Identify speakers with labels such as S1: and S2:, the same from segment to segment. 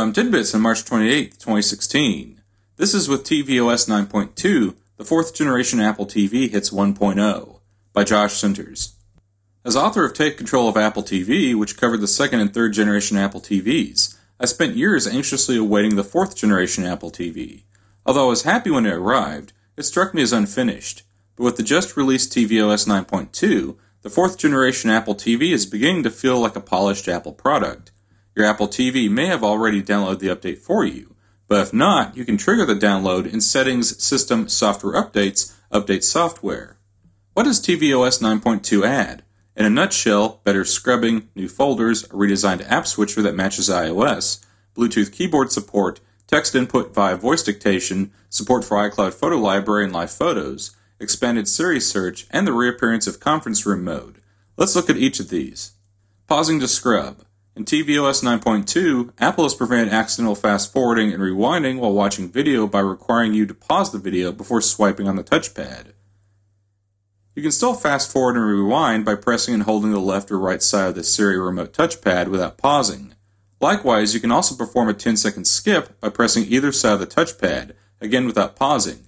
S1: I'm Tidbits on March 28, 2016. This is with tvOS 9.2, the 4th generation Apple TV hits 1.0, by Josh Centers. As author of Take Control of Apple TV, which covered the 2nd and 3rd generation Apple TVs, I spent years anxiously awaiting the 4th generation Apple TV. Although I was happy when it arrived, it struck me as unfinished. But with the just released tvOS 9.2, the 4th generation Apple TV is beginning to feel like a polished Apple product. Your Apple TV may have already downloaded the update for you, but if not, you can trigger the download in Settings, System, Software Updates, Update Software. What does tvOS 9.2 add? In a nutshell, better scrubbing, new folders, a redesigned app switcher that matches iOS, Bluetooth keyboard support, text input via voice dictation, support for iCloud Photo Library and live photos, expanded Siri search, and the reappearance of conference room mode. Let's look at each of these. Pausing to scrub. In tvOS 9.2, Apple has prevented accidental fast-forwarding and rewinding while watching video by requiring you to pause the video before swiping on the touchpad. You can still fast-forward and rewind by pressing and holding the left or right side of the Siri remote touchpad without pausing. Likewise, you can also perform a 10-second skip by pressing either side of the touchpad, again without pausing.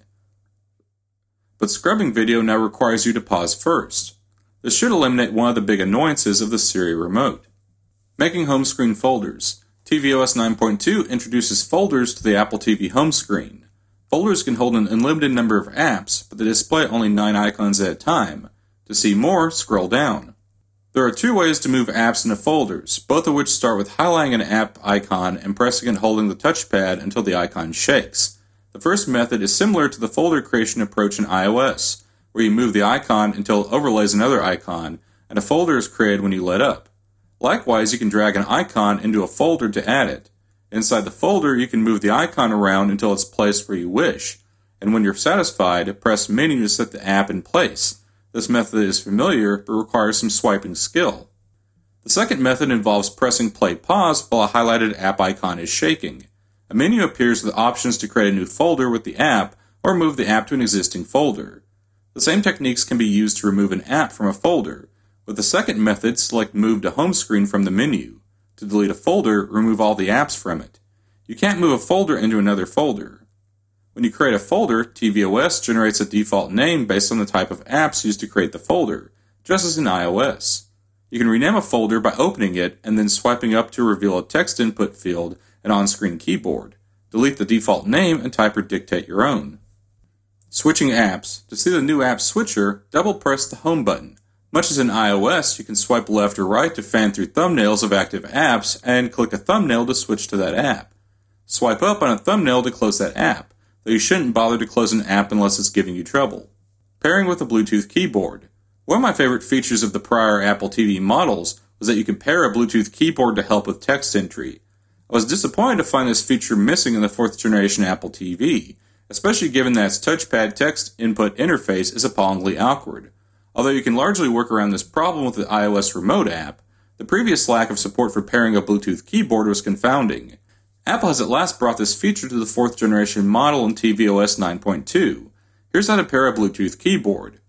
S1: But scrubbing video now requires you to pause first. This should eliminate one of the big annoyances of the Siri remote. Making home screen folders. tvOS 9.2 introduces folders to the Apple TV home screen. Folders can hold an unlimited number of apps, but they display only 9 icons at a time. To see more, scroll down. There are 2 ways to move apps into folders, both of which start with highlighting an app icon and pressing and holding the touchpad until the icon shakes. The first method is similar to the folder creation approach in iOS, where you move the icon until it overlays another icon, and a folder is created when you let up. Likewise, you can drag an icon into a folder to add it. Inside the folder, you can move the icon around until it's placed where you wish, and when you're satisfied, press Menu to set the app in place. This method is familiar, but requires some swiping skill. The second method involves pressing play-pause while a highlighted app icon is shaking. A menu appears with options to create a new folder with the app, or move the app to an existing folder. The same techniques can be used to remove an app from a folder. With the second method, select Move to Home Screen from the menu. To delete a folder, remove all the apps from it. You can't move a folder into another folder. When you create a folder, tvOS generates a default name based on the type of apps used to create the folder, just as in iOS. You can rename a folder by opening it and then swiping up to reveal a text input field and on-screen keyboard. Delete the default name and type or dictate your own. Switching apps. To see the new app switcher, double-press the Home button. Much as in iOS, you can swipe left or right to fan through thumbnails of active apps and click a thumbnail to switch to that app. Swipe up on a thumbnail to close that app, though you shouldn't bother to close an app unless it's giving you trouble. Pairing with a Bluetooth keyboard. One of my favorite features of the prior Apple TV models was that you could pair a Bluetooth keyboard to help with text entry. I was disappointed to find this feature missing in the 4th generation Apple TV, especially given that its touchpad text input interface is appallingly awkward. Although you can largely work around this problem with the iOS Remote app, the previous lack of support for pairing a Bluetooth keyboard was confounding. Apple has at last brought this feature to the 4th generation model in tvOS 9.2. Here's how to pair a Bluetooth keyboard.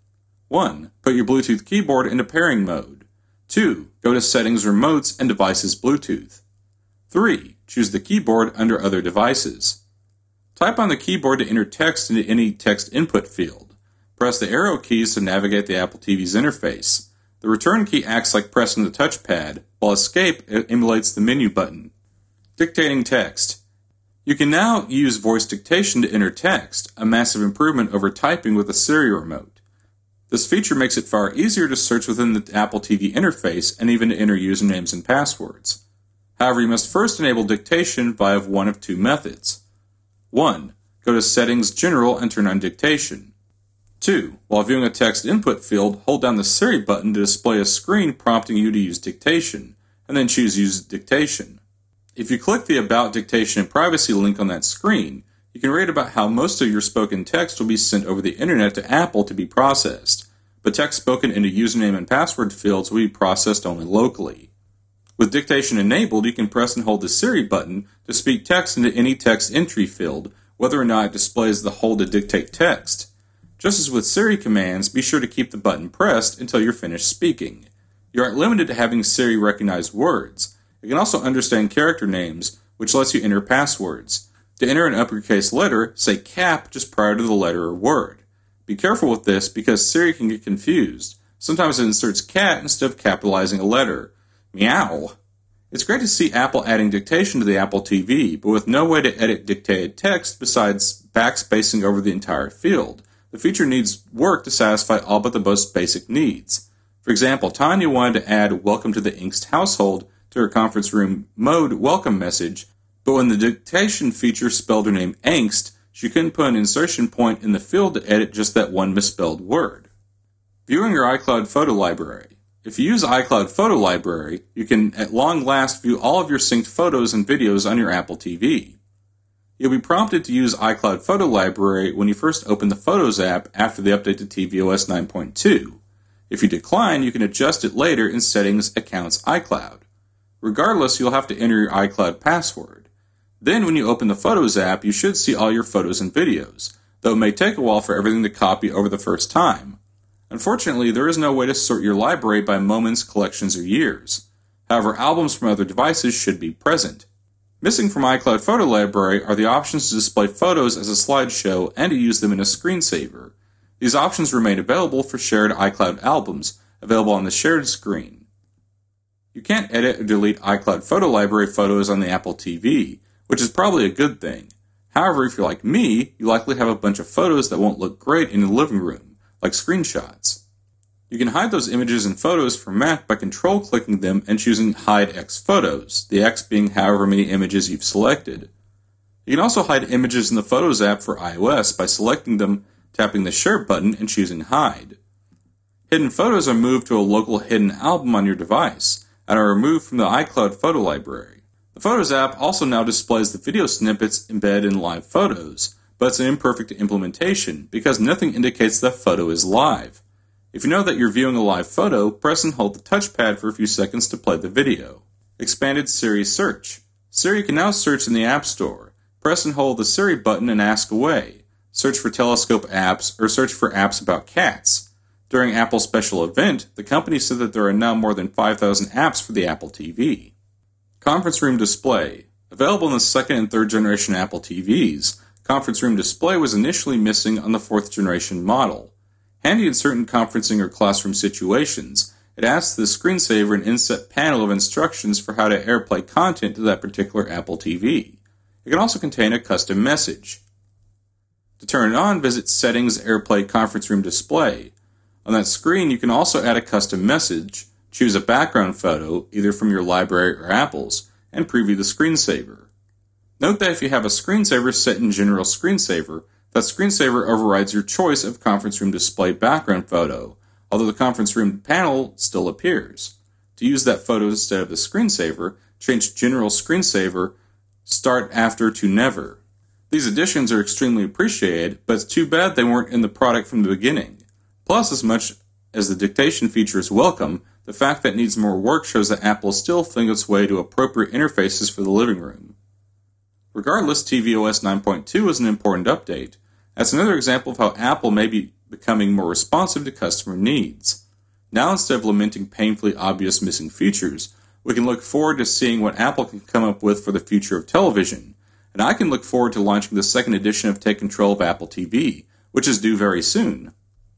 S1: 1. Put your Bluetooth keyboard into pairing mode. 2. Go to Settings, Remotes, and Devices Bluetooth. 3. Choose the keyboard under Other Devices. Type on the keyboard to enter text into any text input field. Press the arrow keys to navigate the Apple TV's interface. The return key acts like pressing the touchpad, while escape emulates the menu button. Dictating text. You can now use voice dictation to enter text, a massive improvement over typing with the Siri remote. This feature makes it far easier to search within the Apple TV interface and even to enter usernames and passwords. However, you must first enable dictation via one of 2 methods. 1. Go to Settings General and turn on dictation. 2. While viewing a text input field, hold down the Siri button to display a screen prompting you to use dictation, and then choose Use Dictation. If you click the About Dictation and Privacy link on that screen, you can read about how most of your spoken text will be sent over the internet to Apple to be processed, but text spoken into username and password fields will be processed only locally. With dictation enabled, you can press and hold the Siri button to speak text into any text entry field, whether or not it displays the Hold to Dictate text. Just as with Siri commands, be sure to keep the button pressed until you're finished speaking. You aren't limited to having Siri recognize words. It can also understand character names, which lets you enter passwords. To enter an uppercase letter, say cap just prior to the letter or word. Be careful with this because Siri can get confused. Sometimes it inserts cat instead of capitalizing a letter. Meow. It's great to see Apple adding dictation to the Apple TV, but with no way to edit dictated text besides backspacing over the entire field. The feature needs work to satisfy all but the most basic needs. For example, Tanya wanted to add welcome to the Angst household to her conference room mode welcome message, but when the dictation feature spelled her name Angst, she couldn't put an insertion point in the field to edit just that one misspelled word. Viewing your iCloud photo library. If you use iCloud Photo Library, you can at long last view all of your synced photos and videos on your Apple TV. You'll be prompted to use iCloud Photo Library when you first open the Photos app after the update to tvOS 9.2. If you decline, you can adjust it later in Settings, Accounts, iCloud. Regardless, you'll have to enter your iCloud password. Then when you open the Photos app, you should see all your photos and videos, though it may take a while for everything to copy over the first time. Unfortunately, there is no way to sort your library by moments, collections, or years. However, albums from other devices should be present. Missing from iCloud Photo Library are the options to display photos as a slideshow and to use them in a screensaver. These options remain available for shared iCloud albums, available on the shared screen. You can't edit or delete iCloud Photo Library photos on the Apple TV, which is probably a good thing. However, if you're like me, you likely have a bunch of photos that won't look great in the living room, like screenshots. You can hide those images and photos from Mac by control-clicking them and choosing Hide X Photos, the X being however many images you've selected. You can also hide images in the Photos app for iOS by selecting them, tapping the Share button, and choosing Hide. Hidden photos are moved to a local hidden album on your device and are removed from the iCloud Photo Library. The Photos app also now displays the video snippets embedded in live photos, but it's an imperfect implementation because nothing indicates that photo is live. If you know that you're viewing a live photo, press and hold the touchpad for a few seconds to play the video. Expanded Siri Search. Siri can now search in the App Store. Press and hold the Siri button and ask away. Search for Telescope apps or search for apps about cats. During Apple's special event, the company said that there are now more than 5,000 apps for the Apple TV. Conference Room Display. Available in the second and third generation Apple TVs, Conference Room Display was initially missing on the fourth generation model. Handy in certain conferencing or classroom situations, it asks the screensaver an inset panel of instructions for how to AirPlay content to that particular Apple TV. It can also contain a custom message. To turn it on, visit Settings, AirPlay Conference Room Display. On that screen, you can also add a custom message, choose a background photo, either from your library or Apple's, and preview the screensaver. Note that if you have a screensaver set in General Screensaver, that screensaver overrides your choice of Conference Room Display background photo, although the Conference Room panel still appears. To use that photo instead of the screensaver, change General Screensaver, Start After to Never. These additions are extremely appreciated, but it's too bad they weren't in the product from the beginning. Plus, as much as the dictation feature is welcome, the fact that it needs more work shows that Apple is still finding its way to appropriate interfaces for the living room. Regardless, tvOS 9.2 is an important update. That's another example of how Apple may be becoming more responsive to customer needs. Now, instead of lamenting painfully obvious missing features, we can look forward to seeing what Apple can come up with for the future of television, and I can look forward to launching the second edition of Take Control of Apple TV, which is due very soon.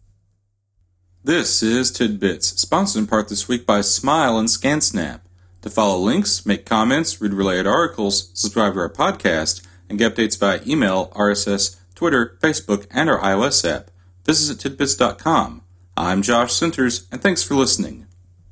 S1: This is Tidbits, sponsored in part this week by Smile and ScanSnap. To follow links, make comments, read related articles, subscribe to our podcast, and get updates via email, RSS, Twitter, Facebook, and our iOS app, visit tidbits.com. I'm Josh Centers, and thanks for listening.